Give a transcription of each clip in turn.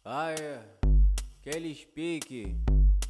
Aê, aqueles pique.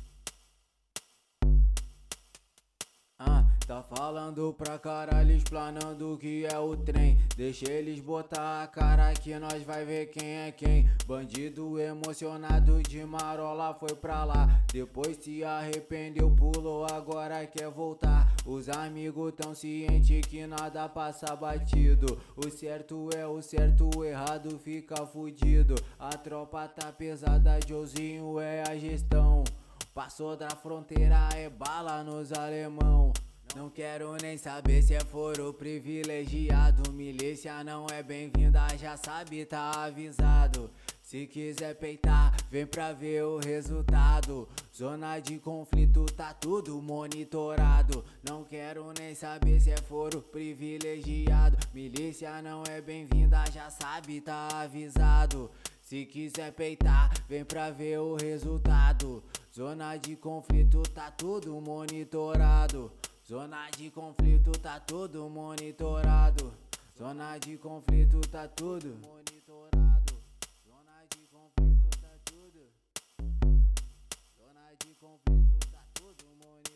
Tá falando pra caralho, explanando o que é o trem. Deixa eles botar a cara que nós vai ver quem é quem. Bandido emocionado de marola foi pra lá. Depois se arrependeu, pulou, agora quer voltar. Os amigos tão cientes que nada passa batido. O certo é o certo, o errado fica fudido. A tropa tá pesada, Joãozinho é a gestão. Passou da fronteira, é bala nos alemão. Não quero nem saber se é foro privilegiado. Milícia não é bem-vinda, já sabe, tá avisado. Se quiser peitar, vem pra ver o resultado. Zona de conflito, tá tudo monitorado. Não quero nem saber se é foro privilegiado. Milícia não é bem-vinda, já sabe, tá avisado. Se quiser peitar, vem pra ver o resultado. Zona de conflito, tá tudo monitorado. Zona de conflito, tá tudo monitorado. Zona de conflito, tá tudo monitorado. Zona de conflito, tá tudo. Zona de conflito, tá tudo monitorado.